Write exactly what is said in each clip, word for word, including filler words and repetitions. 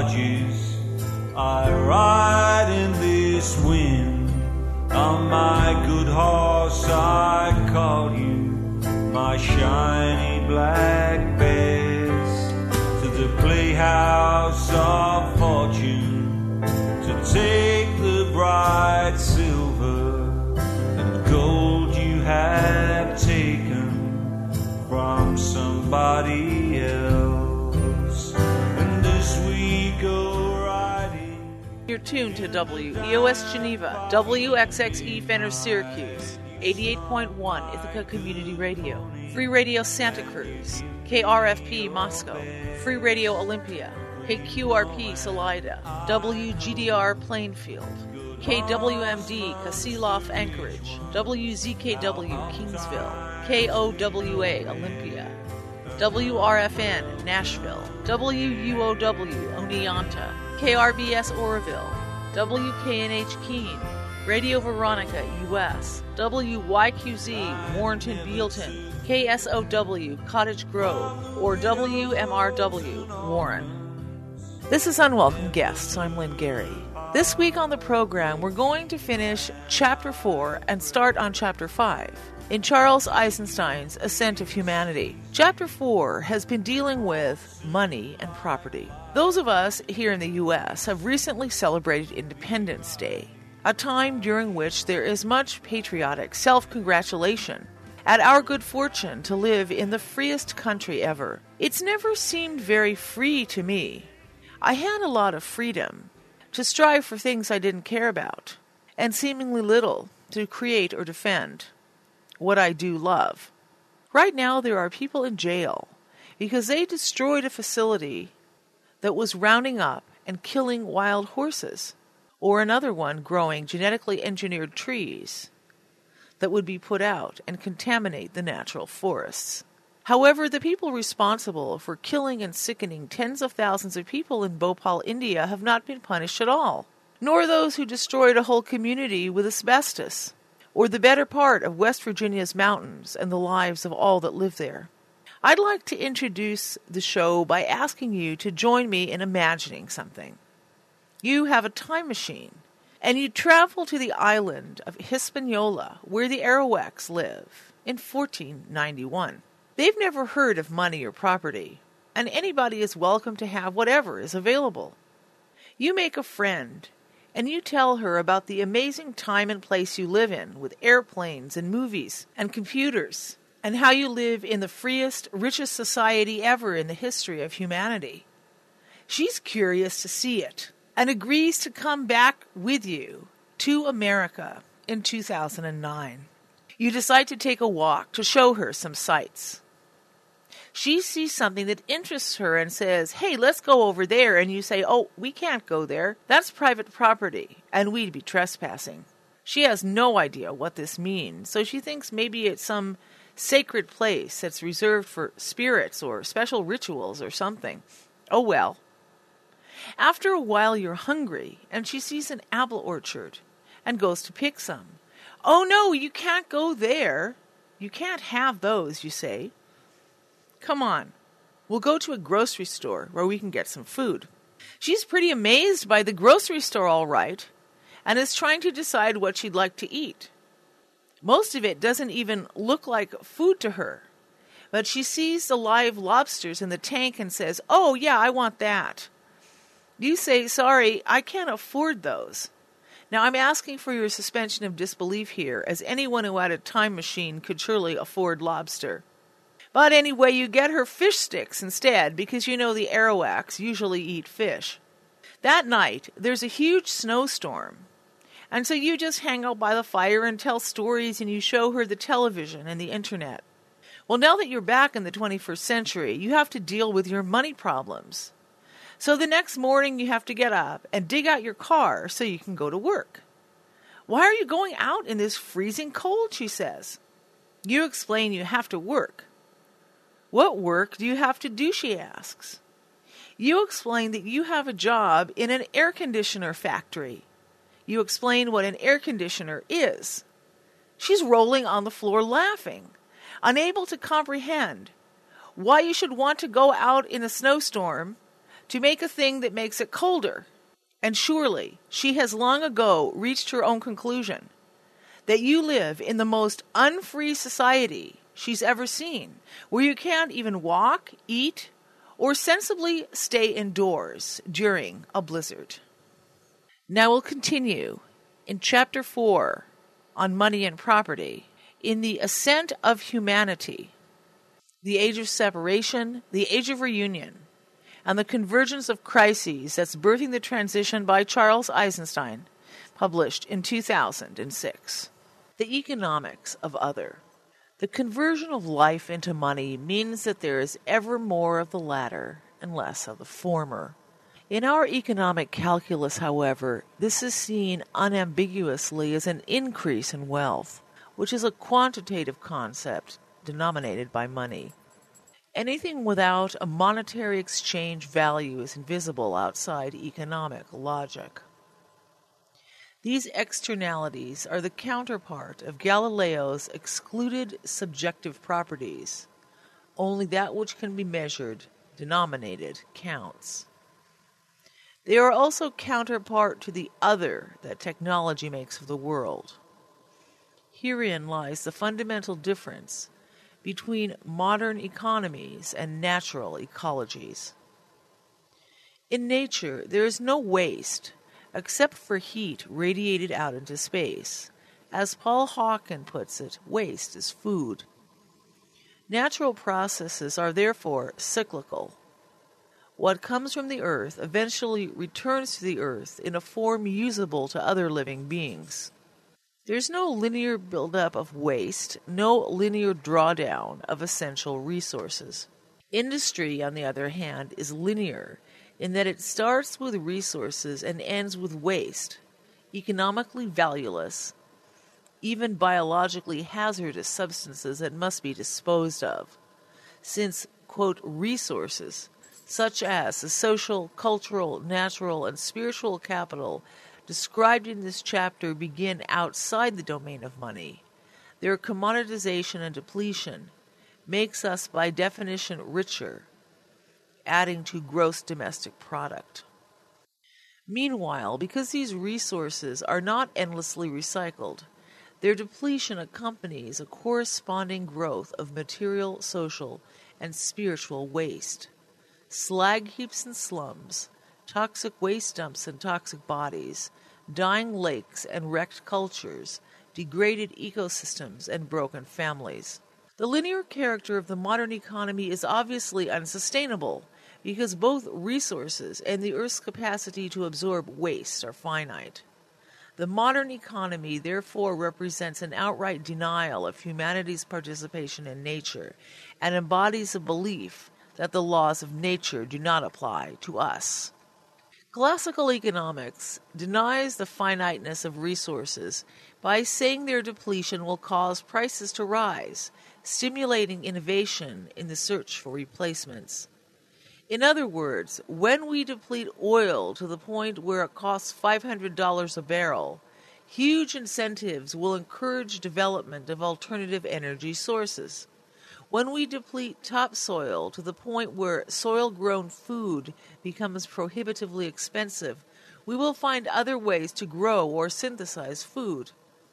barges. I ride in this wind. On my good horse I call you, my shiny black bears, to the playhouse of fortune, to take the bright silver and gold you have taken from somebody else. And as we go riding, you're tuned to W E O S Geneva, W X X E Fenner Syracuse, eighty-eight point one Ithaca Community Radio, Free Radio Santa Cruz, K R F P Moscow, Free Radio Olympia, K Q R P Salida, W G D R Plainfield, K W M D Kasilof Anchorage, W Z K W Kingsville, K O W A Olympia, W R F N Nashville, W U O W Oneonta, K R B S Oroville, W K N H Keene, Radio Veronica U S, W Y Q Z Warrenton Bealton, K S O W Cottage Grove, or W M R W Warren. This is Unwelcome Guests. I'm Lynn Gary. This week on the program, we're going to finish Chapter four and start on Chapter five in Charles Eisenstein's Ascent of Humanity. Chapter four has been dealing with money and property. Those of us here in the U S have recently celebrated Independence Day, a time during which there is much patriotic self-congratulation at our good fortune to live in the freest country ever. It's never seemed very free to me. I had a lot of freedom to strive for things I didn't care about, and seemingly little to create or defend what I do love. Right now there are people in jail because they destroyed a facility that was rounding up and killing wild horses, or another one growing genetically engineered trees that would be put out and contaminate the natural forests. However, the people responsible for killing and sickening tens of thousands of people in Bhopal, India have not been punished at all, nor those who destroyed a whole community with asbestos, or the better part of West Virginia's mountains and the lives of all that live there. I'd like to introduce the show by asking you to join me in imagining something. You have a time machine, and you travel to the island of Hispaniola, where the Arawaks live, in fourteen ninety-one. They've never heard of money or property, and anybody is welcome to have whatever is available. You make a friend, and you tell her about the amazing time and place you live in, with airplanes and movies and computers, and how you live in the freest, richest society ever in the history of humanity. She's curious to see it, and agrees to come back with you to America in two thousand nine. You decide to take a walk to show her some sights. She sees something that interests her and says, "Hey, let's go over there." And you say, "Oh, we can't go there. That's private property, and we'd be trespassing." She has no idea what this means, so she thinks maybe it's some sacred place that's reserved for spirits or special rituals or something. Oh well. After a while you're hungry, and she sees an apple orchard and goes to pick some. "Oh no, you can't go there. You can't have those," you say. "Come on, we'll go to a grocery store where we can get some food." She's pretty amazed by the grocery store, all right, and is trying to decide what she'd like to eat. Most of it doesn't even look like food to her, but she sees the live lobsters in the tank and says, "Oh yeah, I want that." You say, "Sorry, I can't afford those." Now, I'm asking for your suspension of disbelief here, as anyone who had a time machine could surely afford lobster. But anyway, you get her fish sticks instead, because you know the Arawaks usually eat fish. That night, there's a huge snowstorm, and so you just hang out by the fire and tell stories, and you show her the television and the internet. Well, now that you're back in the twenty-first century, you have to deal with your money problems. So the next morning you have to get up and dig out your car so you can go to work. "Why are you going out in this freezing cold?" she says. You explain you have to work. "What work do you have to do?" she asks. You explain that you have a job in an air conditioner factory. You explain what an air conditioner is. She's rolling on the floor laughing, unable to comprehend why you should want to go out in a snowstorm to make a thing that makes it colder. And surely she has long ago reached her own conclusion that you live in the most unfree society she's ever seen, where you can't even walk, eat, or sensibly stay indoors during a blizzard. Now we'll continue in Chapter four on money and property, in the ascent of humanity, the age of separation, the age of reunion, and the convergence of crises that's birthing the transition by Charles Eisenstein, published in two thousand six. The economics of other. The conversion of life into money means that there is ever more of the latter and less of the former. In our economic calculus, however, this is seen unambiguously as an increase in wealth, which is a quantitative concept denominated by money. Anything without a monetary exchange value is invisible outside economic logic. These externalities are the counterpart of Galileo's excluded subjective properties. Only that which can be measured, denominated, counts. They are also counterpart to the other that technology makes of the world. Herein lies the fundamental difference between modern economies and natural ecologies. In nature, there is no waste except for heat radiated out into space. As Paul Hawken puts it, waste is food. Natural processes are therefore cyclical. What comes from the earth eventually returns to the earth in a form usable to other living beings. There's no linear buildup of waste, no linear drawdown of essential resources. Industry, on the other hand, is linear in that it starts with resources and ends with waste, economically valueless, even biologically hazardous substances that must be disposed of, since, quote, resources, such as the social, cultural, natural, and spiritual capital described in this chapter begin outside the domain of money. Their commoditization and depletion makes us by definition richer, adding to gross domestic product. Meanwhile, because these resources are not endlessly recycled, their depletion accompanies a corresponding growth of material, social, and spiritual waste. Slag heaps and slums, toxic waste dumps and toxic bodies, dying lakes and wrecked cultures, degraded ecosystems, and broken families. The linear character of the modern economy is obviously unsustainable because both resources and the Earth's capacity to absorb waste are finite. The modern economy therefore represents an outright denial of humanity's participation in nature and embodies a belief that the laws of nature do not apply to us. Classical economics denies the finiteness of resources by saying their depletion will cause prices to rise, stimulating innovation in the search for replacements. In other words, when we deplete oil to the point where it costs five hundred dollars a barrel, huge incentives will encourage development of alternative energy sources. When we deplete topsoil to the point where soil-grown food becomes prohibitively expensive, we will find other ways to grow or synthesize food.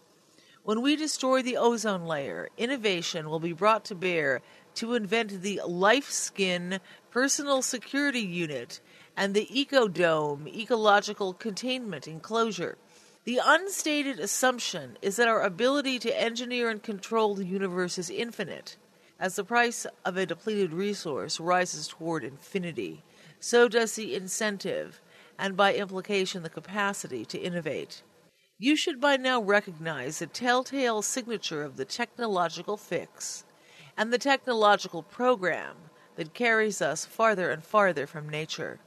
When we destroy the ozone layer, innovation will be brought to bear to invent the LifeSkin personal security unit and the EcoDome ecological containment enclosure. The unstated assumption is that our ability to engineer and control the universe is infinite. As the price of a depleted resource rises toward infinity, so does the incentive, and by implication the capacity to innovate. You should by now recognize the telltale signature of the technological fix and the technological program that carries us farther and farther from nature.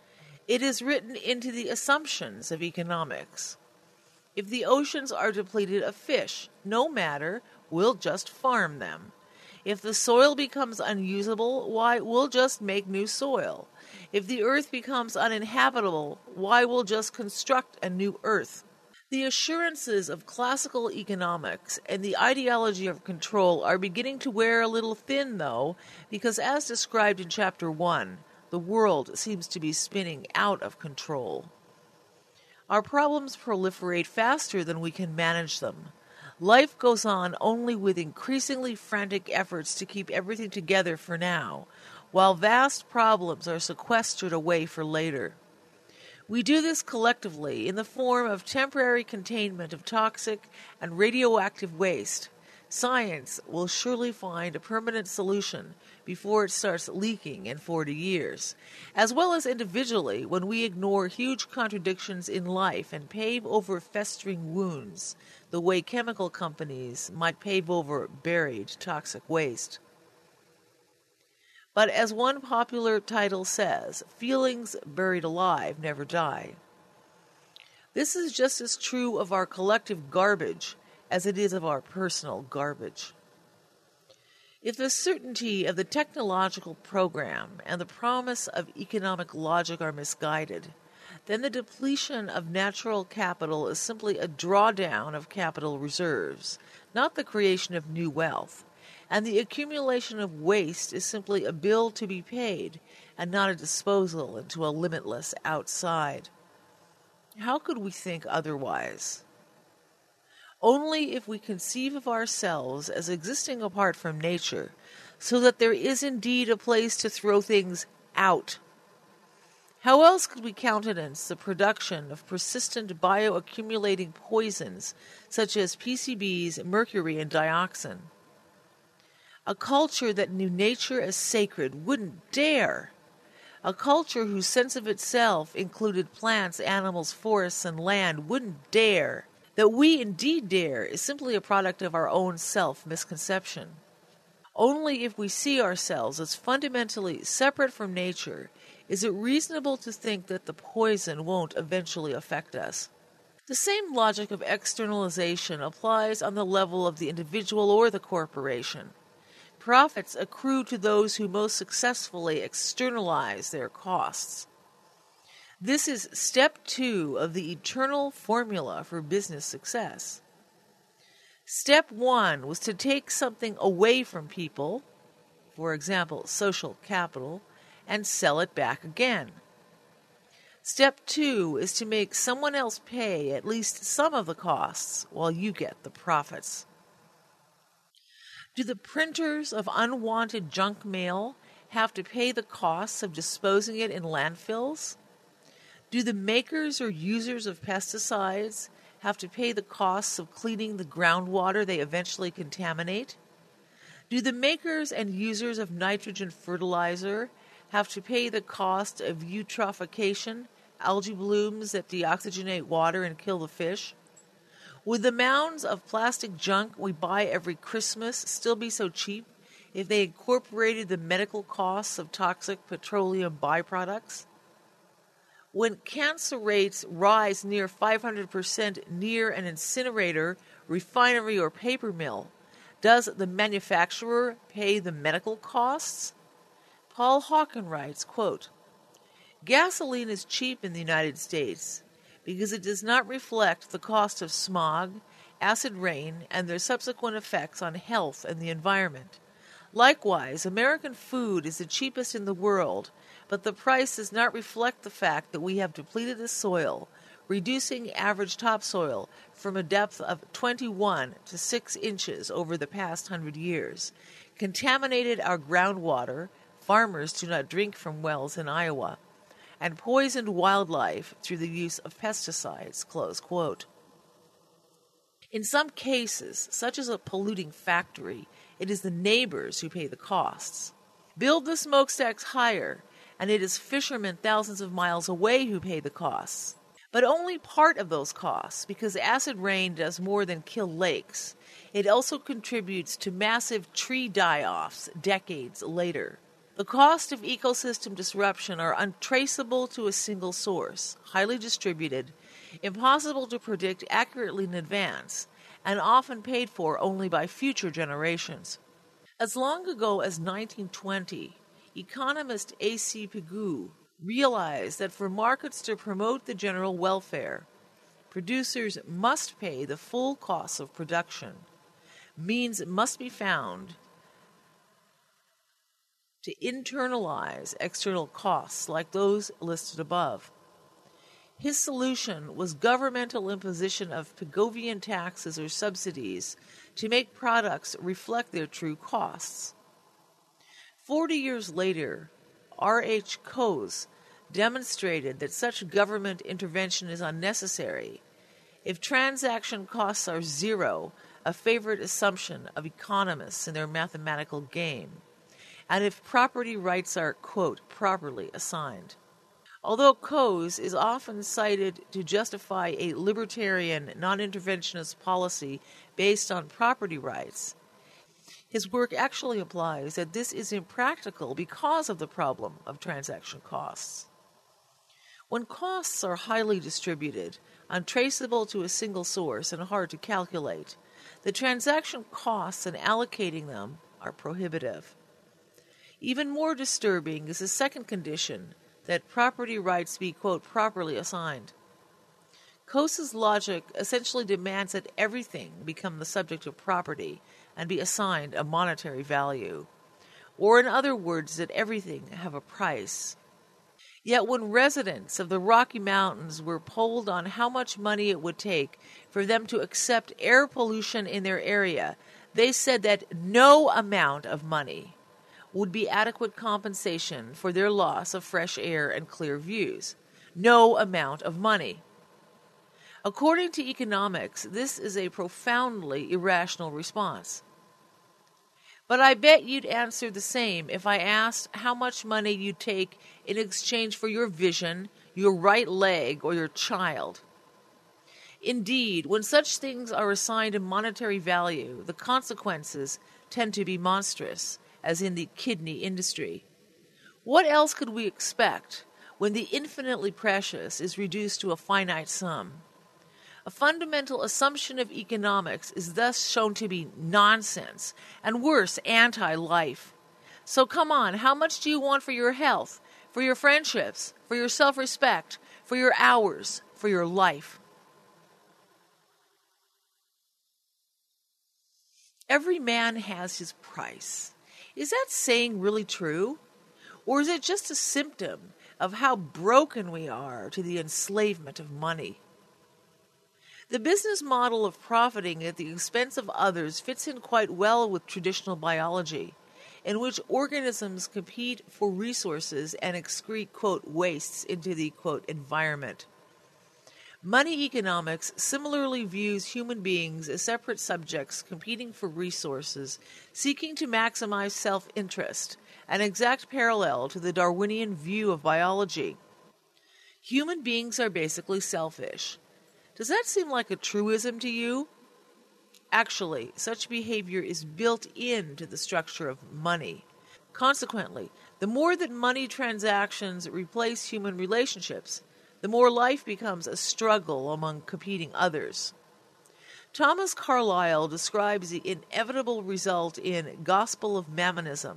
It is written into the assumptions of economics. If the oceans are depleted of fish, no matter, we'll just farm them. If the soil becomes unusable, why, we'll just make new soil. If the earth becomes uninhabitable, why, we'll just construct a new earth. The assurances of classical economics and the ideology of control are beginning to wear a little thin, though, because as described in Chapter one, the world seems to be spinning out of control. Our problems proliferate faster than we can manage them. Life goes on only with increasingly frantic efforts to keep everything together for now, while vast problems are sequestered away for later. We do this collectively in the form of temporary containment of toxic and radioactive waste. Science will surely find a permanent solution before it starts leaking in forty years, as well as individually when we ignore huge contradictions in life and pave over festering wounds, the way chemical companies might pave over buried toxic waste. But as one popular title says, feelings buried alive never die. This is just as true of our collective garbage as it is of our personal garbage. If the certainty of the technological program and the promise of economic logic are misguided, then the depletion of natural capital is simply a drawdown of capital reserves, not the creation of new wealth, and the accumulation of waste is simply a bill to be paid and not a disposal into a limitless outside. How could we think otherwise? Only if we conceive of ourselves as existing apart from nature, so that there is indeed a place to throw things out. How else could we countenance the production of persistent bioaccumulating poisons such as P C Bs, mercury, and dioxin? A culture that knew nature as sacred wouldn't dare. A culture whose sense of itself included plants, animals, forests, and land wouldn't dare. That we indeed dare is simply a product of our own self-misconception. Only if we see ourselves as fundamentally separate from nature is it reasonable to think that the poison won't eventually affect us. The same logic of externalization applies on the level of the individual or the corporation. Profits accrue to those who most successfully externalize their costs. This is step two of the eternal formula for business success. Step one was to take something away from people, for example, social capital, and sell it back again. Step two is to make someone else pay at least some of the costs while you get the profits. Do the printers of unwanted junk mail have to pay the costs of disposing it in landfills? Do the makers or users of pesticides have to pay the costs of cleaning the groundwater they eventually contaminate? Do the makers and users of nitrogen fertilizer have to pay the cost of eutrophication, algae blooms that deoxygenate water and kill the fish? Would the mounds of plastic junk we buy every Christmas still be so cheap if they incorporated the medical costs of toxic petroleum byproducts? When cancer rates rise near five hundred percent near an incinerator, refinery, or paper mill, does the manufacturer pay the medical costs? Paul Hawken writes, quote, "Gasoline is cheap in the United States because it does not reflect the cost of smog, acid rain, and their subsequent effects on health and the environment. Likewise, American food is the cheapest in the world, but the price does not reflect the fact that we have depleted the soil, reducing average topsoil from a depth of twenty-one to six inches over the past hundred years, contaminated our groundwater, farmers do not drink from wells in Iowa, and poisoned wildlife through the use of pesticides," close quote. In some cases, such as a polluting factory, it is the neighbors who pay the costs. Build the smokestacks higher, and it is fishermen thousands of miles away who pay the costs. But only part of those costs, because acid rain does more than kill lakes. It also contributes to massive tree die-offs decades later. The cost of ecosystem disruption are untraceable to a single source, highly distributed, impossible to predict accurately in advance, and often paid for only by future generations. As long ago as nineteen twenty, economist A C Pigou realized that for markets to promote the general welfare, producers must pay the full costs of production. Means must be found to internalize external costs like those listed above. His solution was governmental imposition of Pigovian taxes or subsidies to make products reflect their true costs. Forty years later, R H Coase demonstrated that such government intervention is unnecessary if transaction costs are zero, a favorite assumption of economists in their mathematical game, and if property rights are, quote, properly assigned. Although Coase is often cited to justify a libertarian, non-interventionist policy based on property rights, his work actually implies that this is impractical because of the problem of transaction costs. When costs are highly distributed, untraceable to a single source, and hard to calculate, the transaction costs and allocating them are prohibitive. Even more disturbing is the second condition, that property rights be, quote, properly assigned. Coase's logic essentially demands that everything become the subject of property and be assigned a monetary value, or in other words, that everything have a price. Yet when residents of the Rocky Mountains were polled on how much money it would take for them to accept air pollution in their area, they said that no amount of money would be adequate compensation for their loss of fresh air and clear views. No amount of money. According to economics, this is a profoundly irrational response. But I bet you'd answer the same if I asked how much money you'd take in exchange for your vision, your right leg, or your child. Indeed, when such things are assigned a monetary value, the consequences tend to be monstrous, as in the kidney industry. What else could we expect when the infinitely precious is reduced to a finite sum? A fundamental assumption of economics is thus shown to be nonsense, and worse, anti-life. So come on, how much do you want for your health, for your friendships, for your self-respect, for your hours, for your life? Every man has his price. Is that saying really true? Or is it just a symptom of how broken we are to the enslavement of money? The business model of profiting at the expense of others fits in quite well with traditional biology, in which organisms compete for resources and excrete, quote, wastes into the, quote, environment. Money economics similarly views human beings as separate subjects competing for resources, seeking to maximize self-interest, an exact parallel to the Darwinian view of biology. Human beings are basically selfish. Does that seem like a truism to you? Actually, such behavior is built into the structure of money. Consequently, the more that money transactions replace human relationships, the more life becomes a struggle among competing others. Thomas Carlyle describes the inevitable result in Gospel of Mammonism.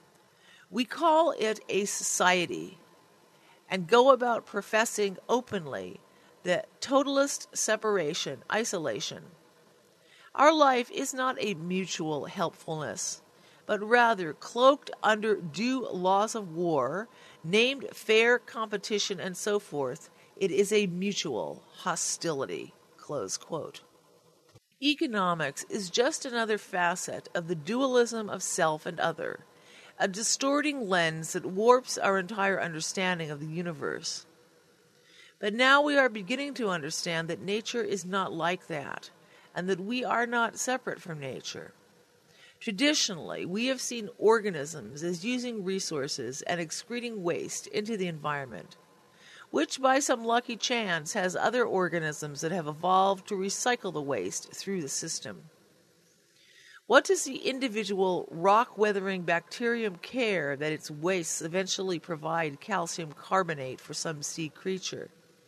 We call it a society and go about professing openly the totalist separation, isolation. Our life is not a mutual helpfulness, but rather cloaked under due laws of war, named fair competition and so forth, it is a mutual hostility, close quote. Economics is just another facet of the dualism of self and other, a distorting lens that warps our entire understanding of the universe. But now we are beginning to understand that nature is not like that, and that we are not separate from nature. Traditionally, we have seen organisms as using resources and excreting waste into the environment, which by some lucky chance has other organisms that have evolved to recycle the waste through the system. What does the individual rock-weathering bacterium care that its wastes eventually provide calcium carbonate for some sea creature?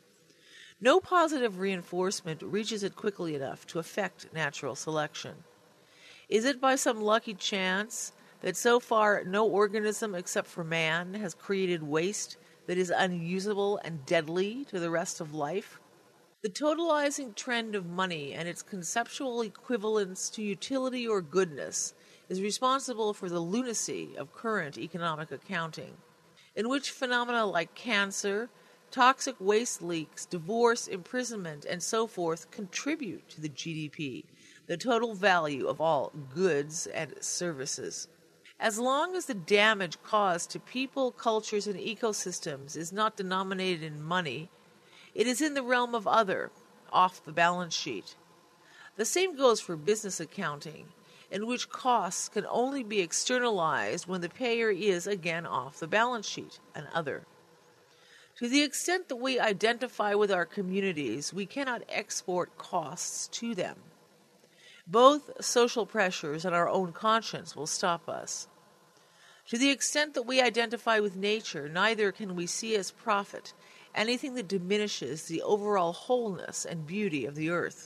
No positive reinforcement reaches it quickly enough to affect natural selection. Is it by some lucky chance that so far no organism except for man has created waste that is unusable and deadly to the rest of life? The totalizing trend of money and its conceptual equivalence to utility or goodness is responsible for the lunacy of current economic accounting, in which phenomena like cancer, toxic waste leaks, divorce, imprisonment, and so forth contribute to the G D P, the total value of all goods and services. As long as the damage caused to people, cultures, and ecosystems is not denominated in money, it is in the realm of other, off the balance sheet. The same goes for business accounting, in which costs can only be externalized when the payer is again off the balance sheet, an other. To the extent that we identify with our communities, we cannot export costs to them. Both social pressures and our own conscience will stop us. To the extent that we identify with nature, neither can we see as profit anything that diminishes the overall wholeness and beauty of the earth.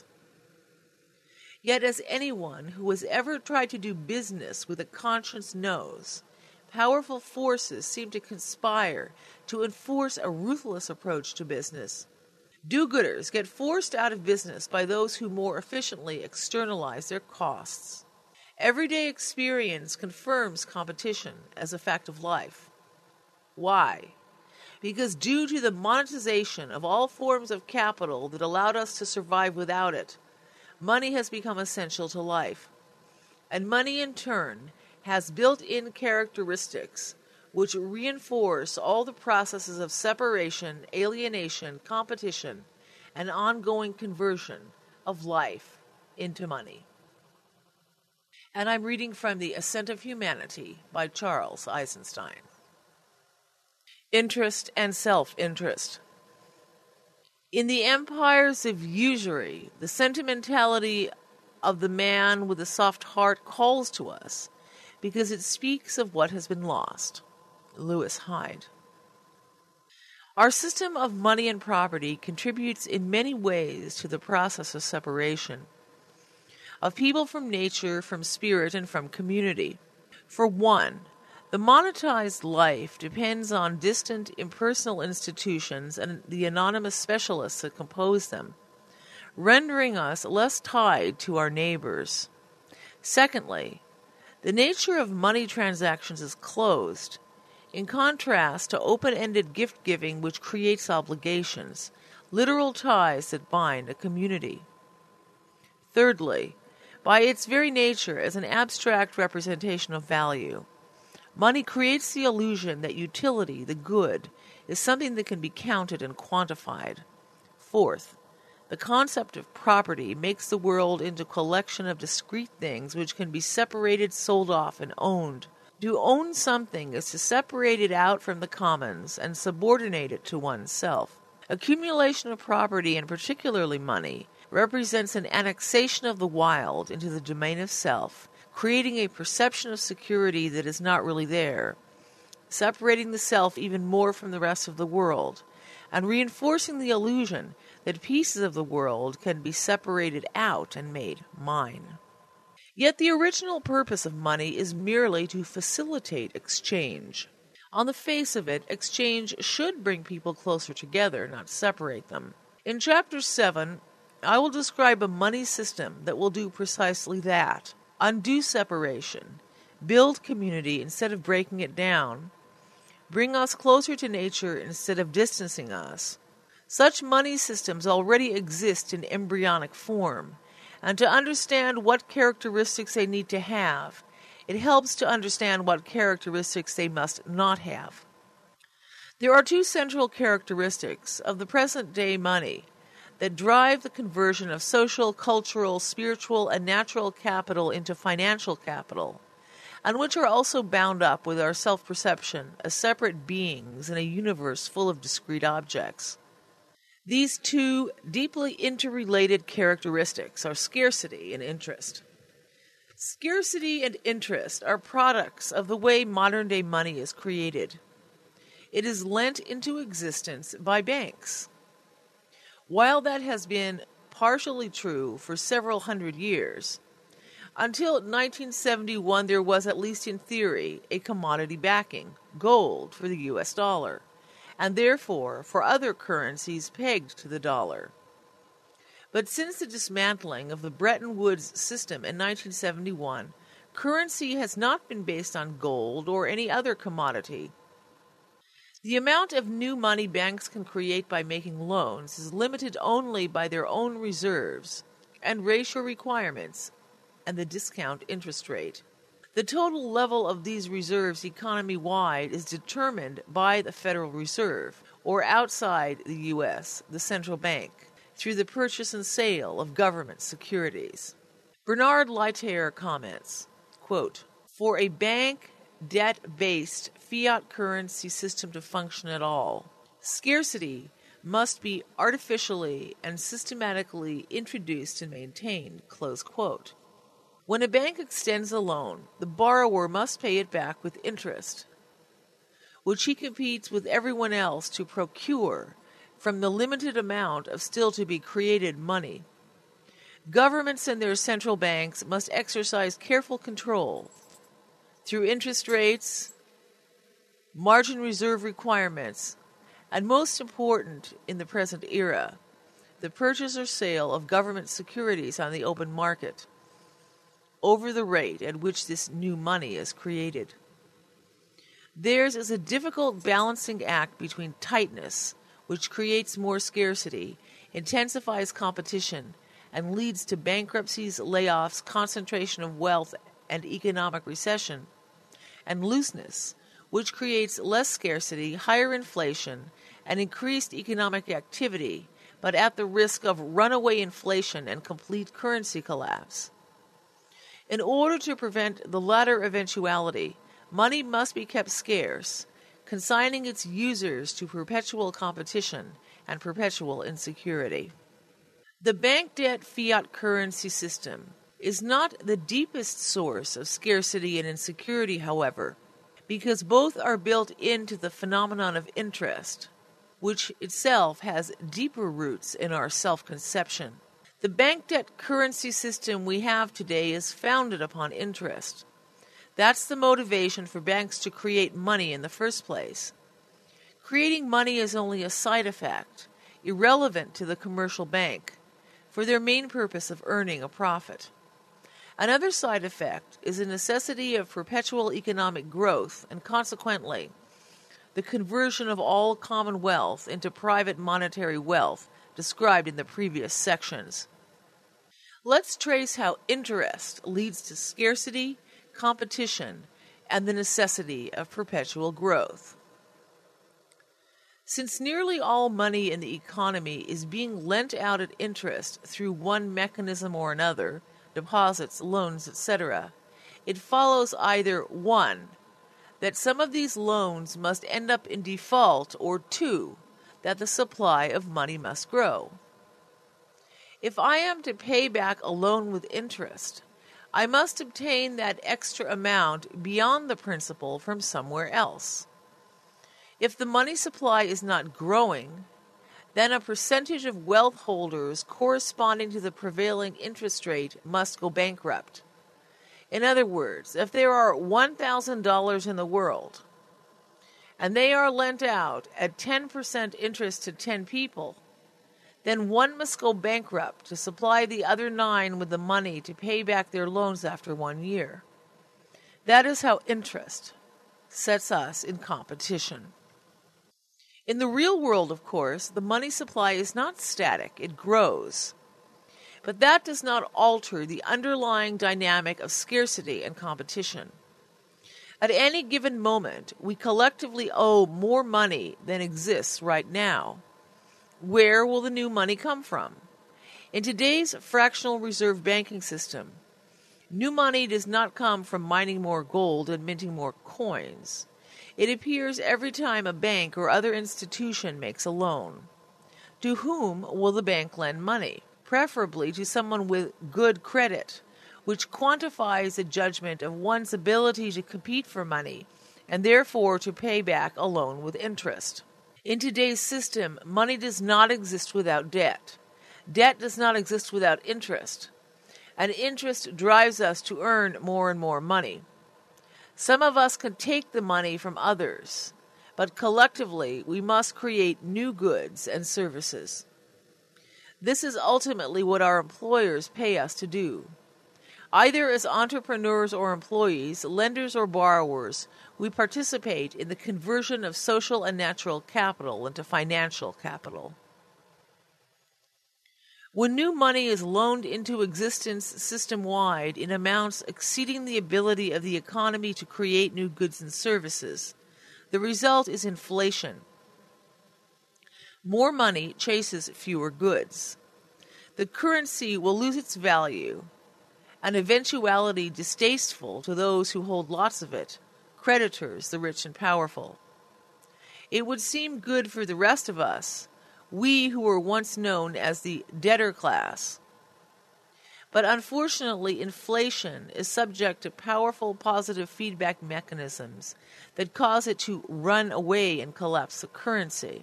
Yet, as anyone who has ever tried to do business with a conscience knows, powerful forces seem to conspire to enforce a ruthless approach to business. Do-gooders get forced out of business by those who more efficiently externalize their costs. Everyday experience confirms competition as a fact of life. Why? Because due to the monetization of all forms of capital that allowed us to survive without it, money has become essential to life. And money, in turn, has built-in characteristics which reinforce all the processes of separation, alienation, competition, and ongoing conversion of life into money. And I'm reading from The Ascent of Humanity by Charles Eisenstein. Interest and self-interest. In the empires of usury, the sentimentality of the man with a soft heart calls to us because it speaks of what has been lost. Lewis Hyde. Our system of money and property contributes in many ways to the process of separation of people from nature, from spirit, and from community. For one, the monetized life depends on distant, impersonal institutions and the anonymous specialists that compose them, rendering us less tied to our neighbors. Secondly, the nature of money transactions is closed, in contrast to open-ended gift-giving which creates obligations, literal ties that bind a community. Thirdly, by its very nature as an abstract representation of value, money creates the illusion that utility, the good, is something that can be counted and quantified. Fourth, the concept of property makes the world into a collection of discrete things which can be separated, sold off, and owned. To own something is to separate it out from the commons and subordinate it to oneself. Accumulation of property, and particularly money, represents an annexation of the wild into the domain of self, creating a perception of security that is not really there, separating the self even more from the rest of the world, and reinforcing the illusion that pieces of the world can be separated out and made mine. Yet the original purpose of money is merely to facilitate exchange. On the face of it, exchange should bring people closer together, not separate them. In Chapter seven, I will describe a money system that will do precisely that. Undo separation, build community instead of breaking it down, bring us closer to nature instead of distancing us. Such money systems already exist in embryonic form, and to understand what characteristics they need to have, it helps to understand what characteristics they must not have. There are two central characteristics of the present-day money that drive the conversion of social, cultural, spiritual, and natural capital into financial capital, and which are also bound up with our self-perception as separate beings in a universe full of discrete objects. These two deeply interrelated characteristics are scarcity and interest. Scarcity and interest are products of the way modern-day money is created. It is lent into existence by banks. While that has been partially true for several hundred years, until nineteen seventy-one there was, at least in theory, a commodity backing, gold, for the U S dollar, and therefore for other currencies pegged to the dollar. But since the dismantling of the Bretton Woods system in nineteen seventy-one, currency has not been based on gold or any other commodity. The amount of new money banks can create by making loans is limited only by their own reserves and ratio requirements and the discount interest rate. The total level of these reserves economy-wide is determined by the Federal Reserve, or outside the U S, the central bank, through the purchase and sale of government securities. Bernard Lietaer comments, quote, "For a bank debt-based fiat currency system to function at all, scarcity must be artificially and systematically introduced and maintained," close quote. When a bank extends a loan, the borrower must pay it back with interest, which he competes with everyone else to procure from the limited amount of still-to-be-created money. Governments and their central banks must exercise careful control through interest rates, margin reserve requirements, and most important in the present era, the purchase or sale of government securities on the open market over the rate at which this new money is created. Theirs is a difficult balancing act between tightness, which creates more scarcity, intensifies competition, and leads to bankruptcies, layoffs, concentration of wealth, and economic recession, and looseness, which creates less scarcity, higher inflation, and increased economic activity, but at the risk of runaway inflation and complete currency collapse. In order to prevent the latter eventuality, money must be kept scarce, consigning its users to perpetual competition and perpetual insecurity. The bank debt fiat currency system is not the deepest source of scarcity and insecurity, however, because both are built into the phenomenon of interest, which itself has deeper roots in our self-conception. The bank debt currency system we have today is founded upon interest. That's the motivation for banks to create money in the first place. Creating money is only a side effect, irrelevant to the commercial bank, for their main purpose of earning a profit. Another side effect is the necessity of perpetual economic growth and, consequently, the conversion of all common wealth into private monetary wealth described in the previous sections. Let's trace how interest leads to scarcity, competition, and the necessity of perpetual growth. Since nearly all money in the economy is being lent out at interest through one mechanism or another, deposits, loans, et cetera, it follows either one, that some of these loans must end up in default, or two, that the supply of money must grow. If I am to pay back a loan with interest, I must obtain that extra amount beyond the principal from somewhere else. If the money supply is not growing, then a percentage of wealth holders corresponding to the prevailing interest rate must go bankrupt. In other words, if there are one thousand dollars in the world, and they are lent out at ten percent interest to ten people, then one must go bankrupt to supply the other nine with the money to pay back their loans after one year. That is how interest sets us in competition. In the real world, of course, the money supply is not static, it grows. But that does not alter the underlying dynamic of scarcity and competition. At any given moment, we collectively owe more money than exists right now. Where will the new money come from? In today's fractional reserve banking system, new money does not come from mining more gold and minting more coins. It appears every time a bank or other institution makes a loan. To whom will the bank lend money? Preferably to someone with good credit, which quantifies a judgment of one's ability to compete for money and therefore to pay back a loan with interest. In today's system, money does not exist without debt. Debt does not exist without interest. And interest drives us to earn more and more money. Some of us can take the money from others, but collectively we must create new goods and services. This is ultimately what our employers pay us to do. Either as entrepreneurs or employees, lenders or borrowers, we participate in the conversion of social and natural capital into financial capital. When new money is loaned into existence system-wide in amounts exceeding the ability of the economy to create new goods and services, the result is inflation. More money chases fewer goods. The currency will lose its value, an eventuality distasteful to those who hold lots of it, creditors, the rich and powerful. It would seem good for the rest of us, we who were once known as the debtor class. But unfortunately, inflation is subject to powerful positive feedback mechanisms that cause it to run away and collapse the currency.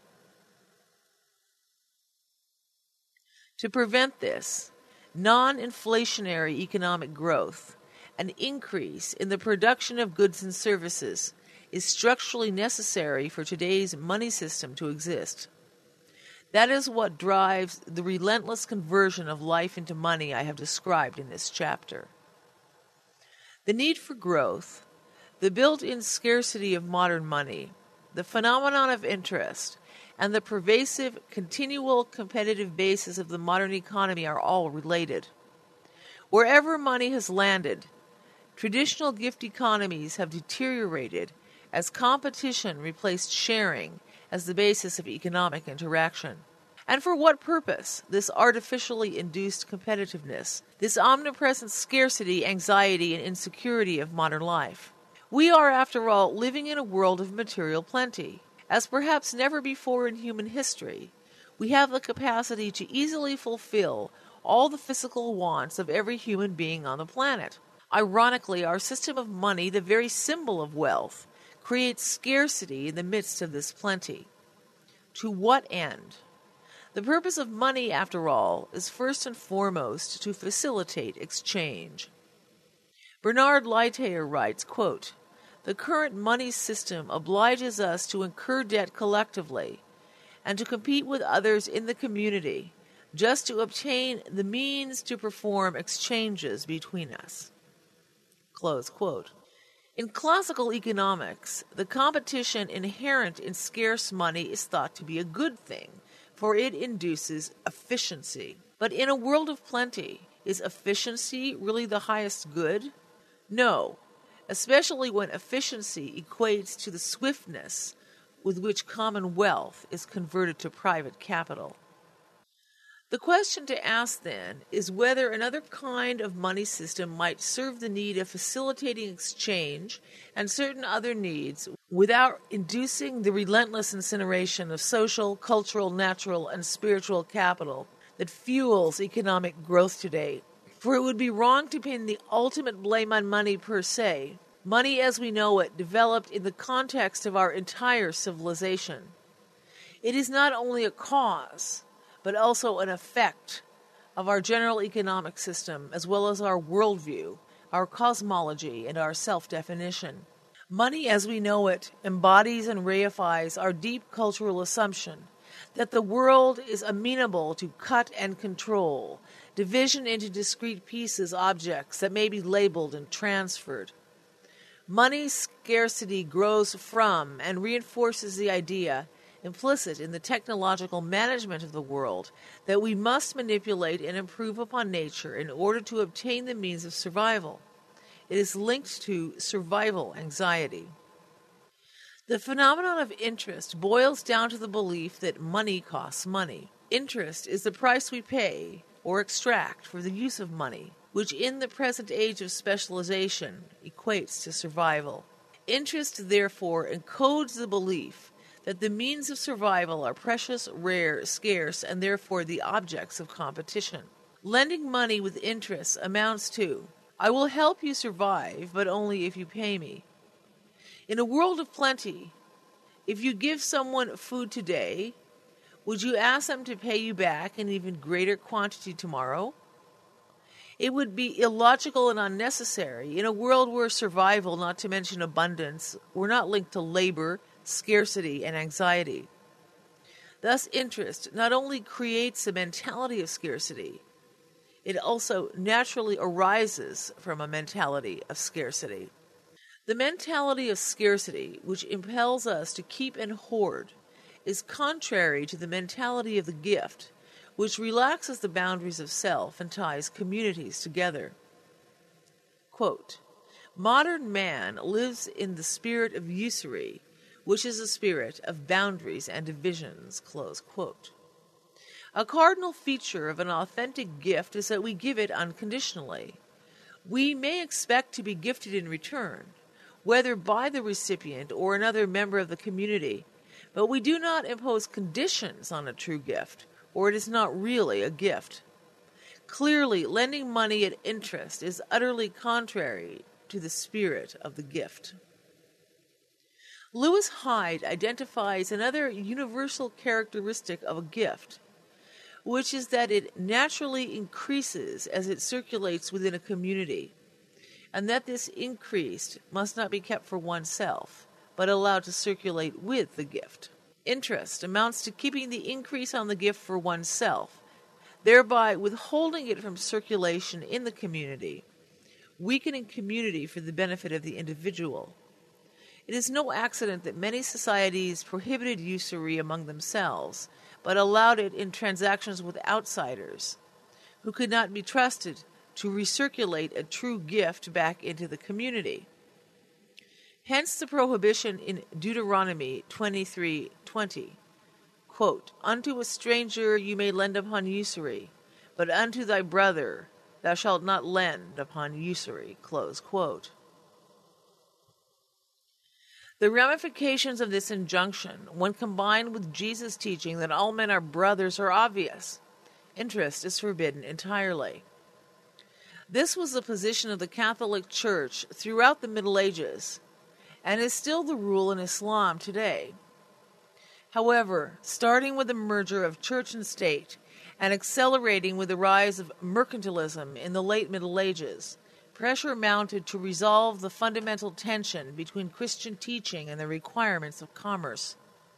To prevent this, non-inflationary economic growth, an increase in the production of goods and services, is structurally necessary for today's money system to exist. That is what drives the relentless conversion of life into money I have described in this chapter. The need for growth, the built-in scarcity of modern money, the phenomenon of interest, and the pervasive, continual competitive basis of the modern economy are all related. Wherever money has landed, traditional gift economies have deteriorated as competition replaced sharing as the basis of economic interaction. And for what purpose this artificially induced competitiveness, this omnipresent scarcity, anxiety, and insecurity of modern life? We are, after all, living in a world of material plenty. As perhaps never before in human history, we have the capacity to easily fulfill all the physical wants of every human being on the planet. Ironically, our system of money, the very symbol of wealth, creates scarcity in the midst of this plenty. To what end? The purpose of money, after all, is first and foremost to facilitate exchange. Bernard Lietaer writes, quote, "The current money system obliges us to incur debt collectively and to compete with others in the community just to obtain the means to perform exchanges between us." Close quote. In classical economics, the competition inherent in scarce money is thought to be a good thing, for it induces efficiency. But in a world of plenty, is efficiency really the highest good? No, especially when efficiency equates to the swiftness with which common wealth is converted to private capital. The question to ask, then, is whether another kind of money system might serve the need of facilitating exchange and certain other needs without inducing the relentless incineration of social, cultural, natural, and spiritual capital that fuels economic growth today. For it would be wrong to pin the ultimate blame on money per se. Money as we know it developed in the context of our entire civilization. It is not only a cause, but also an effect of our general economic system, as well as our worldview, our cosmology, and our self-definition. Money as we know it embodies and reifies our deep cultural assumption that the world is amenable to cut and control, division into discrete pieces, objects that may be labeled and transferred. Money's scarcity grows from and reinforces the idea implicit in the technological management of the world that we must manipulate and improve upon nature in order to obtain the means of survival. It is linked to survival anxiety. The phenomenon of interest boils down to the belief that money costs money. Interest is the price we pay or extract for the use of money, which in the present age of specialization equates to survival. Interest, therefore, encodes the belief that the means of survival are precious, rare, scarce, and therefore the objects of competition. Lending money with interest amounts to, I will help you survive, but only if you pay me. In a world of plenty, if you give someone food today, would you ask them to pay you back in even greater quantity tomorrow? It would be illogical and unnecessary in a world where survival, not to mention abundance, were not linked to labor, scarcity, and anxiety. Thus, interest not only creates a mentality of scarcity, It also naturally arises from a mentality of scarcity. The mentality of scarcity, which impels us to keep and hoard, is contrary to the mentality of the gift, which relaxes the boundaries of self and ties communities together. Quote, "Modern man lives in the spirit of usury, which is a spirit of boundaries and divisions." Close quote. A cardinal feature of an authentic gift is that we give it unconditionally. We may expect to be gifted in return, whether by the recipient or another member of the community, but we do not impose conditions on a true gift, or it is not really a gift. Clearly, lending money at interest is utterly contrary to the spirit of the gift. Lewis Hyde identifies another universal characteristic of a gift, which is that it naturally increases as it circulates within a community, and that this increase must not be kept for oneself, but allowed to circulate with the gift. Interest amounts to keeping the increase on the gift for oneself, thereby withholding it from circulation in the community, weakening community for the benefit of the individual. It is no accident that many societies prohibited usury among themselves, but allowed it in transactions with outsiders, who could not be trusted to recirculate a true gift back into the community. Hence the prohibition in Deuteronomy twenty-three twenty, quote, "Unto a stranger you may lend upon usury, but unto thy brother thou shalt not lend upon usury." Close quote. The ramifications of this injunction, when combined with Jesus' teaching that all men are brothers, are obvious. Interest is forbidden entirely. This was the position of the Catholic Church throughout the Middle Ages, and is still the rule in Islam today. However, starting with the merger of church and state, and accelerating with the rise of mercantilism in the late Middle Ages, pressure mounted to resolve the fundamental tension between Christian teaching and the requirements of commerce.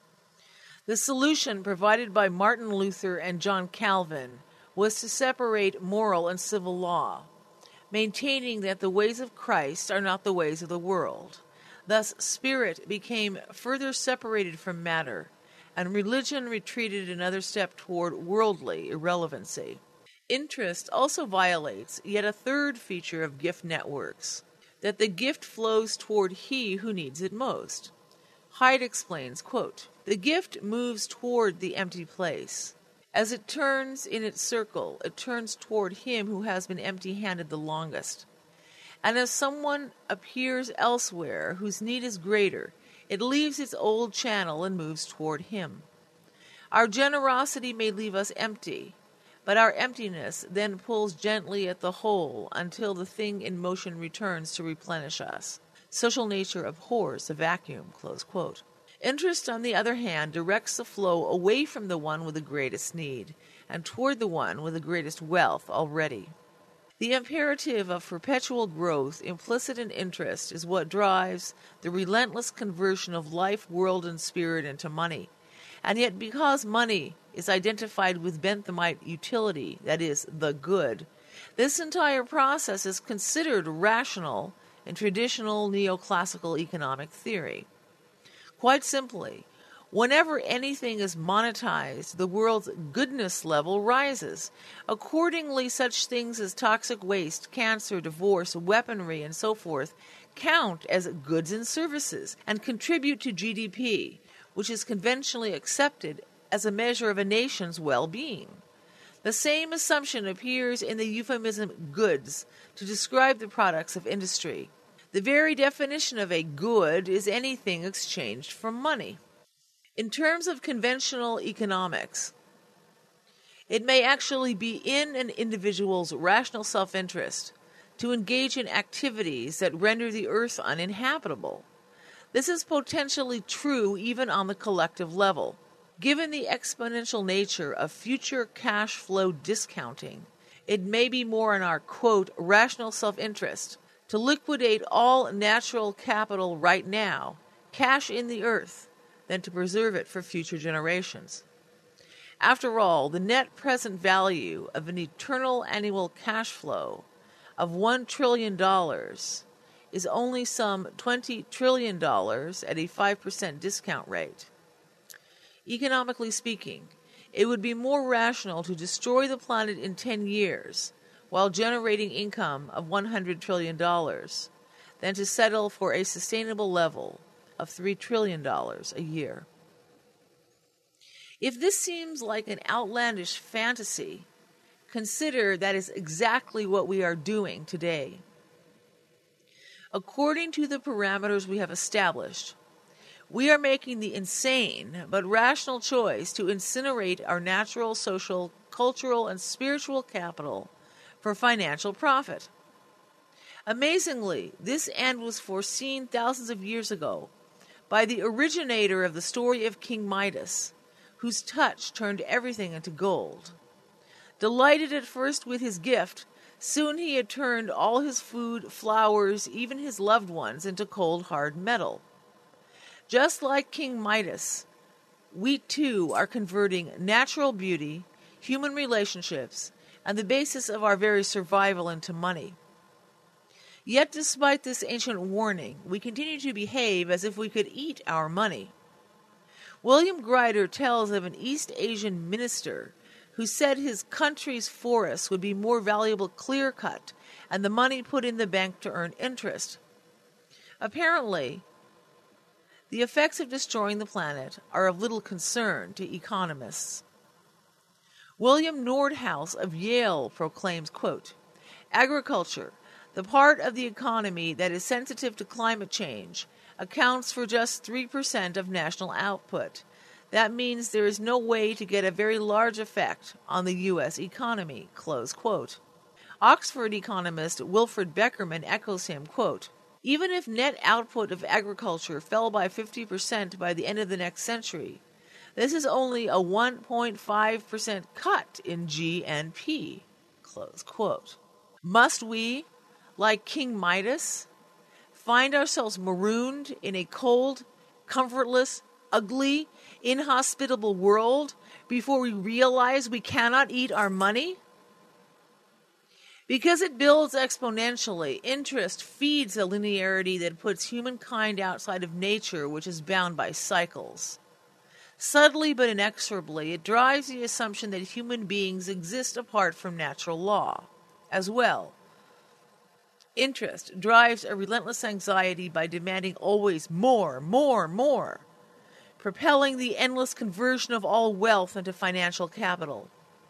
The solution provided by Martin Luther and John Calvin was to separate moral and civil law, maintaining that the ways of Christ are not the ways of the world. Thus, spirit became further separated from matter, and religion retreated another step toward worldly irrelevancy. Interest also violates yet a third feature of gift networks, that the gift flows toward he who needs it most. Hyde explains, quote, "The gift moves toward the empty place. As it turns in its circle, it turns toward him who has been empty-handed the longest. And as someone appears elsewhere whose need is greater, it leaves its old channel and moves toward him. Our generosity may leave us empty, but our emptiness then pulls gently at the whole until the thing in motion returns to replenish us. Social nature abhors a vacuum." Close quote. Interest, on the other hand, directs the flow away from the one with the greatest need and toward the one with the greatest wealth already. The imperative of perpetual growth implicit in interest is what drives the relentless conversion of life, world, and spirit into money. And yet, because money is identified with Benthamite utility, that is, the good, this entire process is considered rational in traditional neoclassical economic theory. Quite simply, whenever anything is monetized, the world's goodness level rises. Accordingly, such things as toxic waste, cancer, divorce, weaponry, and so forth count as goods and services and contribute to G D P, which is conventionally accepted as a measure of a nation's well-being. The same assumption appears in the euphemism goods to describe the products of industry. The very definition of a good is anything exchanged for money. In terms of conventional economics, it may actually be in an individual's rational self-interest to engage in activities that render the earth uninhabitable. This is potentially true even on the collective level. Given the exponential nature of future cash flow discounting, it may be more in our, quote, rational self-interest to liquidate all natural capital right now, cash in the earth, than to preserve it for future generations. After all, the net present value of an eternal annual cash flow of one trillion dollars is only some twenty trillion dollars at a five percent discount rate. Economically speaking, it would be more rational to destroy the planet in ten years while generating income of one hundred trillion dollars than to settle for a sustainable level of three trillion dollars a year. If this seems like an outlandish fantasy, consider that is exactly what we are doing today. According to the parameters we have established, we are making the insane but rational choice to incinerate our natural, social, cultural, and spiritual capital for financial profit. Amazingly, this end was foreseen thousands of years ago by the originator of the story of King Midas, whose touch turned everything into gold. Delighted at first with his gift, soon he had turned all his food, flowers, even his loved ones, into cold, hard metal. Just like King Midas, we too are converting natural beauty, human relationships, and the basis of our very survival into money. Yet despite this ancient warning, we continue to behave as if we could eat our money. William Grider tells of an East Asian minister who said his country's forests would be more valuable clear-cut and the money put in the bank to earn interest. Apparently, the effects of destroying the planet are of little concern to economists. William Nordhaus of Yale proclaims, quote, "Agriculture, the part of the economy that is sensitive to climate change, accounts for just three percent of national output. That means there is no way to get a very large effect on the U S economy," close quote. Oxford economist Wilfred Beckerman echoes him, quote, "Even if net output of agriculture fell by fifty percent by the end of the next century, this is only a one point five percent cut in G N P," close quote. Must we, like King Midas, find ourselves marooned in a cold, comfortless, ugly, inhospitable world before we realize we cannot eat our money? Because it builds exponentially, interest feeds a linearity that puts humankind outside of nature, which is bound by cycles. Subtly but inexorably, it drives the assumption that human beings exist apart from natural law. As well, interest drives a relentless anxiety by demanding always more, more, more, propelling the endless conversion of all wealth into financial capital.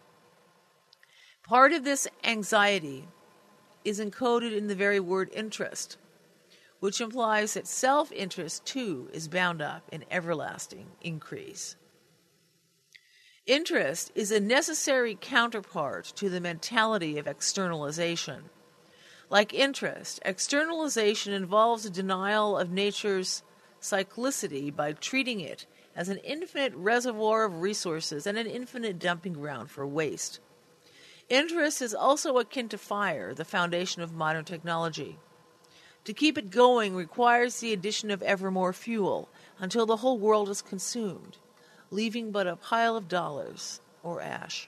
Part of this anxiety is encoded in the very word interest, which implies that self-interest, too, is bound up in everlasting increase. Interest is a necessary counterpart to the mentality of externalization. Like interest, externalization involves a denial of nature's cyclicity by treating it as an infinite reservoir of resources and an infinite dumping ground for waste. Interest is also akin to fire, the foundation of modern technology. To keep it going requires the addition of ever more fuel until the whole world is consumed, leaving but a pile of dollars or ash.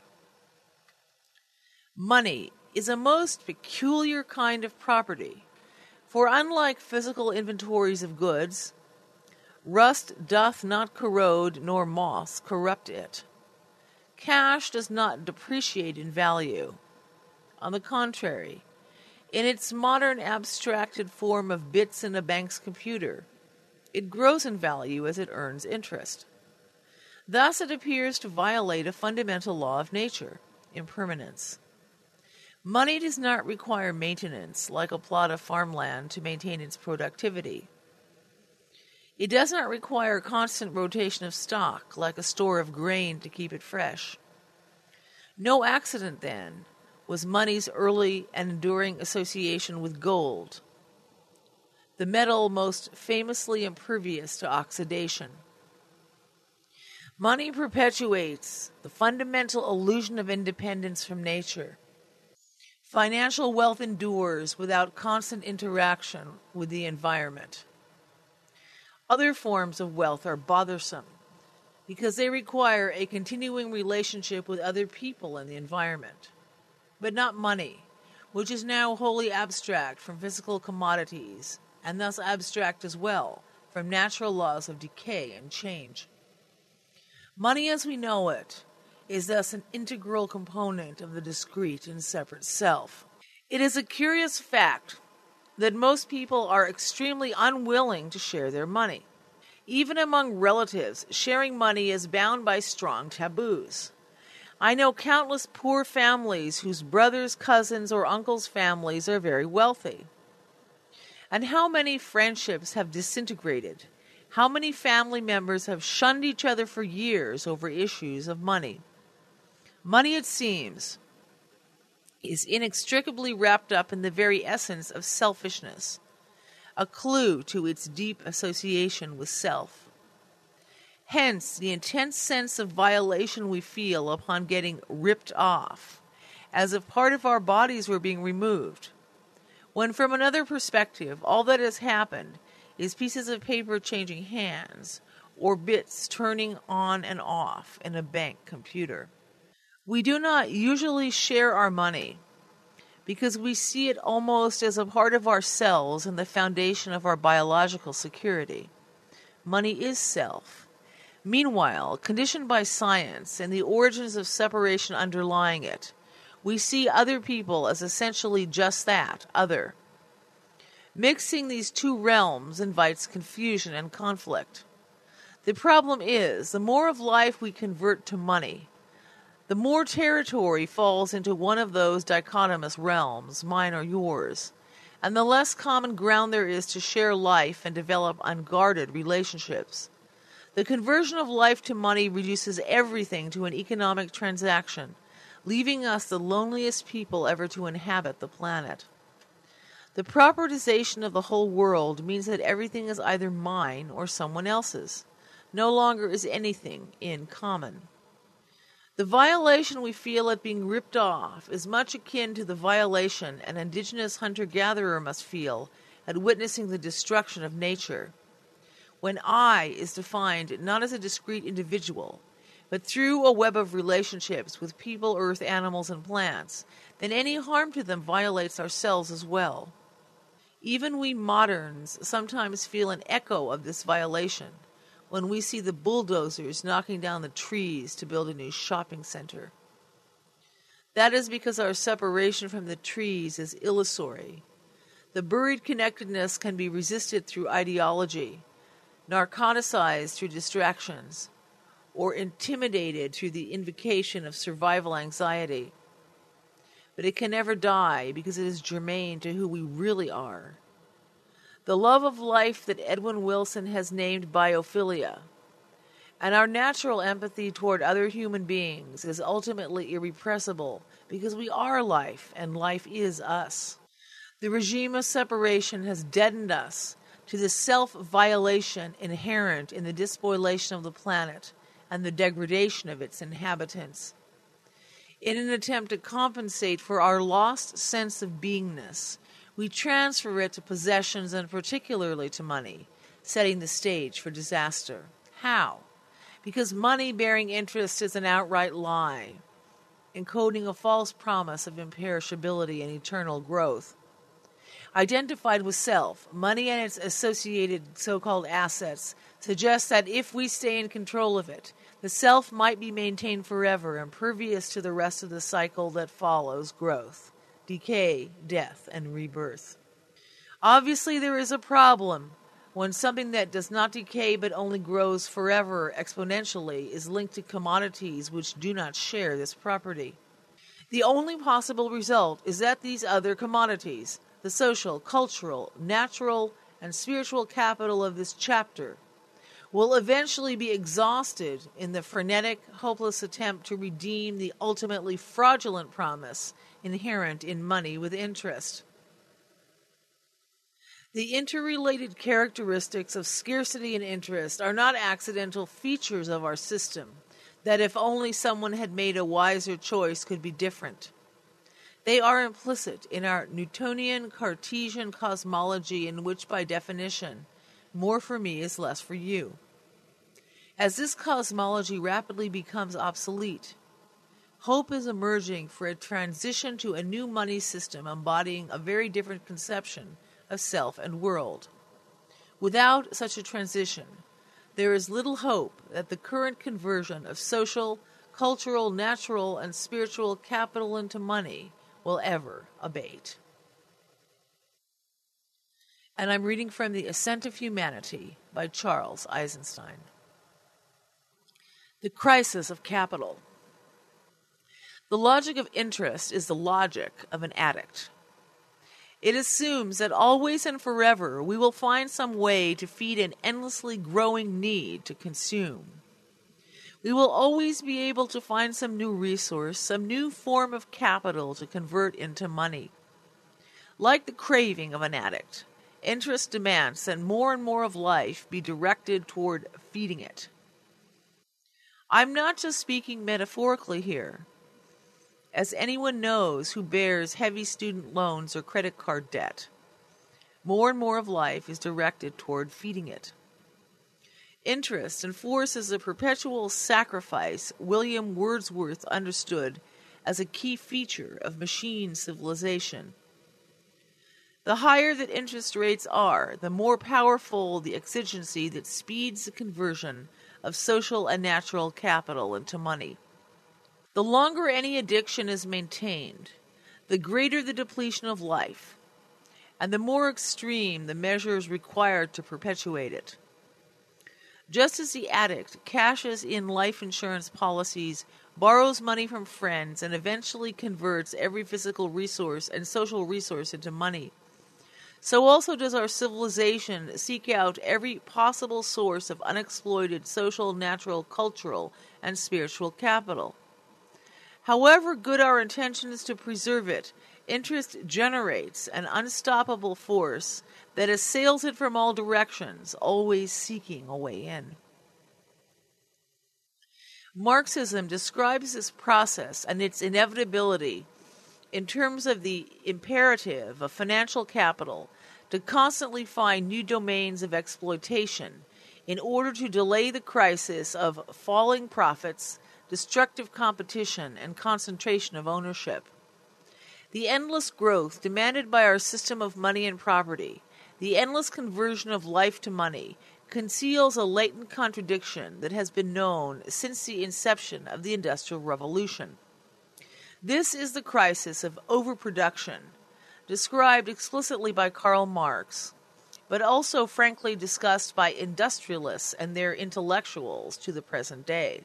Money is a most peculiar kind of property, for unlike physical inventories of goods, rust doth not corrode nor moss corrupt it. Cash does not depreciate in value. On the contrary, in its modern abstracted form of bits in a bank's computer, it grows in value as it earns interest. Thus it appears to violate a fundamental law of nature, impermanence. Money does not require maintenance like a plot of farmland to maintain its productivity. It does not require constant rotation of stock like a store of grain to keep it fresh. No accident, then, was money's early and enduring association with gold, the metal most famously impervious to oxidation. Money perpetuates the fundamental illusion of independence from nature. Financial wealth endures without constant interaction with the environment. Other forms of wealth are bothersome, because they require a continuing relationship with other people and the environment. But not money, which is now wholly abstract from physical commodities, and thus abstract as well from natural laws of decay and change. Money as we know it is thus an integral component of the discrete and separate self. It is a curious fact that most people are extremely unwilling to share their money. Even among relatives, sharing money is bound by strong taboos. I know countless poor families whose brothers, cousins, or uncles' families are very wealthy. And how many friendships have disintegrated? How many family members have shunned each other for years over issues of money? Money, it seems, is inextricably wrapped up in the very essence of selfishness, a clue to its deep association with self. Hence, the intense sense of violation we feel upon getting ripped off, as if part of our bodies were being removed, when from another perspective, all that has happened is pieces of paper changing hands, or bits turning on and off in a bank computer. We do not usually share our money because we see it almost as a part of ourselves and the foundation of our biological security. Money is self. Meanwhile, conditioned by science and the origins of separation underlying it, we see other people as essentially just that, other. Mixing these two realms invites confusion and conflict. The problem is, the more of life we convert to money, the more territory falls into one of those dichotomous realms, mine or yours, and the less common ground there is to share life and develop unguarded relationships. The conversion of life to money reduces everything to an economic transaction, leaving us the loneliest people ever to inhabit the planet. The propertization of the whole world means that everything is either mine or someone else's. No longer is anything in common. The violation we feel at being ripped off is much akin to the violation an indigenous hunter-gatherer must feel at witnessing the destruction of nature. When I is defined not as a discrete individual, but through a web of relationships with people, earth, animals, and plants, then any harm to them violates ourselves as well. Even we moderns sometimes feel an echo of this violation when we see the bulldozers knocking down the trees to build a new shopping center. That is because our separation from the trees is illusory. The buried connectedness can be resisted through ideology, narcoticized through distractions, or intimidated through the invocation of survival anxiety. But it can never die because it is germane to who we really are. The love of life that Edwin Wilson has named biophilia, and our natural empathy toward other human beings is ultimately irrepressible because we are life and life is us. The regime of separation has deadened us to the self-violation inherent in the despoilation of the planet and the degradation of its inhabitants. In an attempt to compensate for our lost sense of beingness, we transfer it to possessions and particularly to money, setting the stage for disaster. How? Because money bearing interest is an outright lie, encoding a false promise of imperishability and eternal growth. Identified with self, money and its associated so-called assets suggest that if we stay in control of it, the self might be maintained forever, impervious to the rest of the cycle that follows growth, decay, death, and rebirth. Obviously, there is a problem when something that does not decay but only grows forever exponentially is linked to commodities which do not share this property. The only possible result is that these other commodities, the social, cultural, natural, and spiritual capital of this chapter, will eventually be exhausted in the frenetic, hopeless attempt to redeem the ultimately fraudulent promise inherent in money with interest. The interrelated characteristics of scarcity and interest are not accidental features of our system that, if only someone had made a wiser choice, could be different. They are implicit in our Newtonian Cartesian cosmology, in which, by definition, more for me is less for you. As this cosmology rapidly becomes obsolete, hope is emerging for a transition to a new money system embodying a very different conception of self and world. Without such a transition, there is little hope that the current conversion of social, cultural, natural, and spiritual capital into money will ever abate. And I'm reading from The Ascent of Humanity by Charles Eisenstein. The crisis of capital. The logic of interest is the logic of an addict. It assumes that always and forever we will find some way to feed an endlessly growing need to consume. We will always be able to find some new resource, some new form of capital to convert into money. Like the craving of an addict, interest demands that more and more of life be directed toward feeding it. I'm not just speaking metaphorically here. As anyone knows who bears heavy student loans or credit card debt, more and more of life is directed toward feeding it. Interest enforces a perpetual sacrifice William Wordsworth understood as a key feature of machine civilization. The higher that interest rates are, the more powerful the exigency that speeds the conversion of social and natural capital into money. The longer any addiction is maintained, the greater the depletion of life, and the more extreme the measures required to perpetuate it. Just as the addict cashes in life insurance policies, borrows money from friends, and eventually converts every physical resource and social resource into money, so also does our civilization seek out every possible source of unexploited social, natural, cultural, and spiritual capital. However good our intention is to preserve it, interest generates an unstoppable force that assails it from all directions, always seeking a way in. Marxism describes this process and its inevitability in terms of the imperative of financial capital to constantly find new domains of exploitation in order to delay the crisis of falling profits, destructive competition, and concentration of ownership. The endless growth demanded by our system of money and property, the endless conversion of life to money, conceals a latent contradiction that has been known since the inception of the Industrial Revolution. This is the crisis of overproduction, described explicitly by Karl Marx, but also frankly discussed by industrialists and their intellectuals to the present day.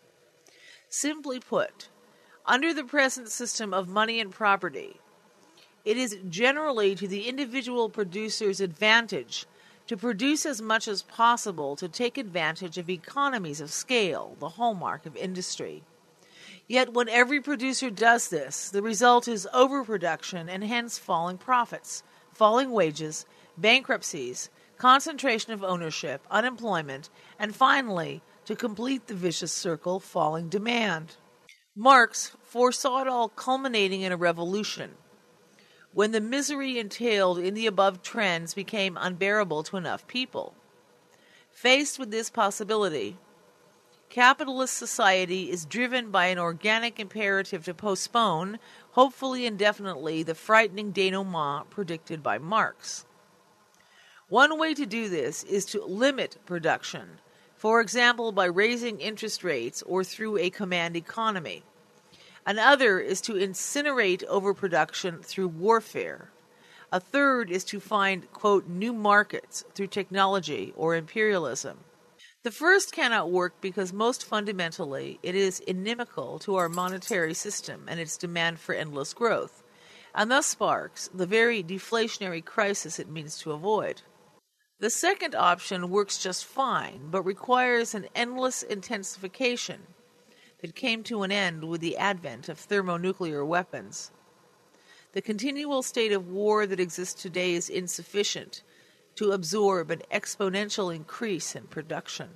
Simply put, under the present system of money and property, it is generally to the individual producer's advantage to produce as much as possible to take advantage of economies of scale, the hallmark of industry. Yet when every producer does this, the result is overproduction and hence falling profits, falling wages, bankruptcies, concentration of ownership, unemployment, and finally, to complete the vicious circle, falling demand. Marx foresaw it all culminating in a revolution, when the misery entailed in the above trends became unbearable to enough people. Faced with this possibility, capitalist society is driven by an organic imperative to postpone, hopefully indefinitely, the frightening denouement predicted by Marx. One way to do this is to limit production, for example, by raising interest rates or through a command economy. Another is to incinerate overproduction through warfare. A third is to find, quote, new markets through technology or imperialism. The first cannot work because most fundamentally it is inimical to our monetary system and its demand for endless growth, and thus sparks the very deflationary crisis it means to avoid. The second option works just fine, but requires an endless intensification that came to an end with the advent of thermonuclear weapons. The continual state of war that exists today is insufficient to absorb an exponential increase in production.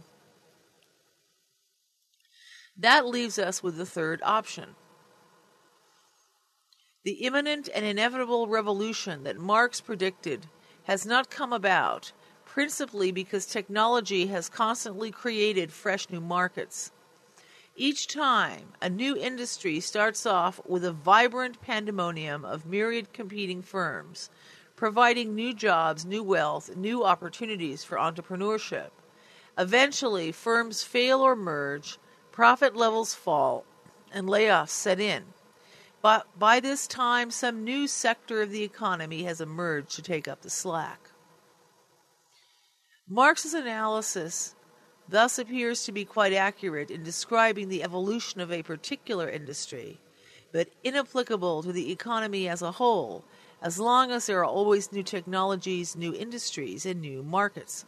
That leaves us with the third option. The imminent and inevitable revolution that Marx predicted has not come about principally because technology has constantly created fresh new markets. Each time, a new industry starts off with a vibrant pandemonium of myriad competing firms, providing new jobs, new wealth, new opportunities for entrepreneurship. Eventually, firms fail or merge, profit levels fall, and layoffs set in. But by this time, some new sector of the economy has emerged to take up the slack. Marx's analysis thus appears to be quite accurate in describing the evolution of a particular industry, but inapplicable to the economy as a whole, as long as there are always new technologies, new industries, and new markets.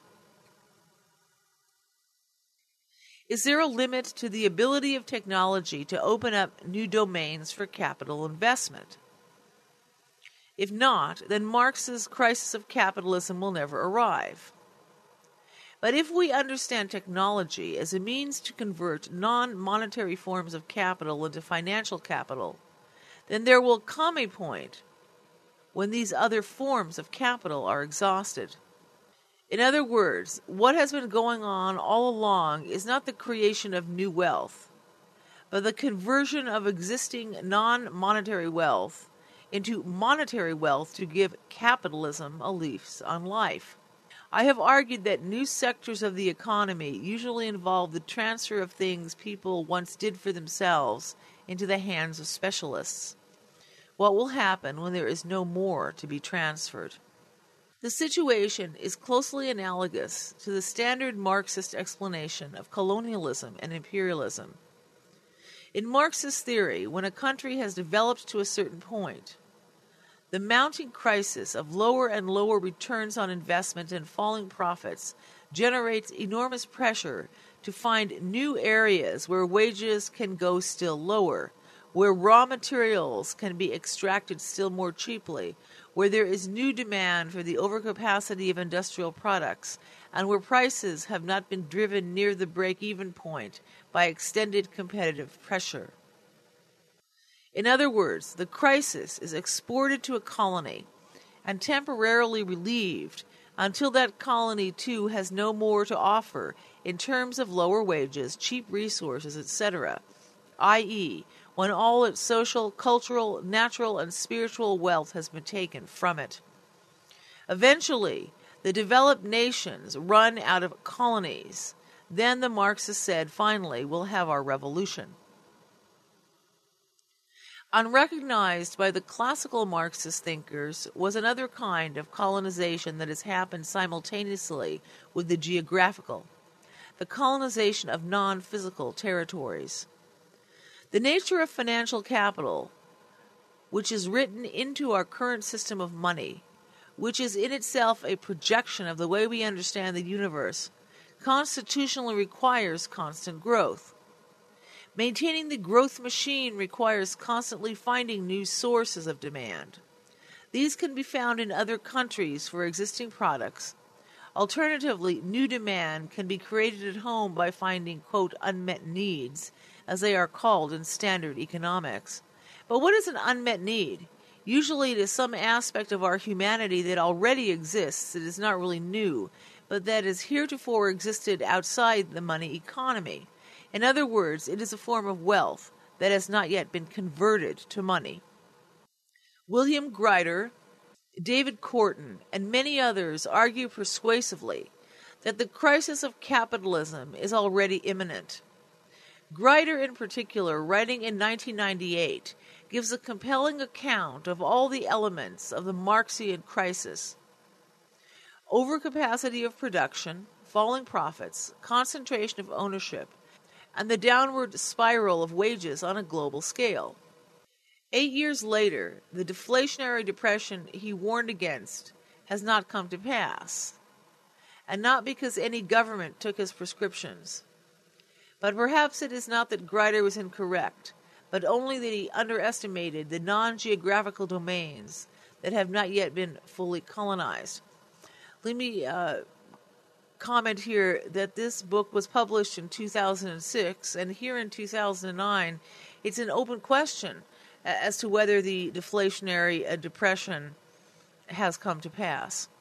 Is there a limit to the ability of technology to open up new domains for capital investment? If not, then Marx's crisis of capitalism will never arrive. But if we understand technology as a means to convert non-monetary forms of capital into financial capital, then there will come a point when these other forms of capital are exhausted. In other words, what has been going on all along is not the creation of new wealth, but the conversion of existing non-monetary wealth into monetary wealth to give capitalism a lease on life. I have argued that new sectors of the economy usually involve the transfer of things people once did for themselves into the hands of specialists. What will happen when there is no more to be transferred? The situation is closely analogous to the standard Marxist explanation of colonialism and imperialism. In Marxist theory, when a country has developed to a certain point, the mounting crisis of lower and lower returns on investment and falling profits generates enormous pressure to find new areas where wages can go still lower, where raw materials can be extracted still more cheaply, where there is new demand for the overcapacity of industrial products, and where prices have not been driven near the break-even point by extended competitive pressure. In other words, the crisis is exported to a colony and temporarily relieved until that colony too has no more to offer in terms of lower wages, cheap resources, et cetera, that is, when all its social, cultural, natural, and spiritual wealth has been taken from it. Eventually, the developed nations run out of colonies. Then, the Marxists said, finally, we'll have our revolution. Unrecognized by the classical Marxist thinkers was another kind of colonization that has happened simultaneously with the geographical, the colonization of non-physical territories. The nature of financial capital, which is written into our current system of money, which is in itself a projection of the way we understand the universe, constitutionally requires constant growth. Maintaining the growth machine requires constantly finding new sources of demand. These can be found in other countries for existing products. Alternatively, new demand can be created at home by finding, quote, unmet needs, as they are called in standard economics. But what is an unmet need? Usually it is some aspect of our humanity that already exists, that is not really new, but that has heretofore existed outside the money economy. In other words, it is a form of wealth that has not yet been converted to money. William Grider, David Korten, and many others argue persuasively that the crisis of capitalism is already imminent. Grider, in particular, writing in nineteen ninety-eight, gives a compelling account of all the elements of the Marxian crisis: overcapacity of production, falling profits, concentration of ownership, and the downward spiral of wages on a global scale. Eight years later, the deflationary depression he warned against has not come to pass, and not because any government took his prescriptions. But perhaps it is not that Grider was incorrect, but only that he underestimated the non-geographical domains that have not yet been fully colonized. Let me uh, comment here that this book was published in two thousand six, and here in two thousand nine, it's an open question as to whether the deflationary uh, depression has come to pass.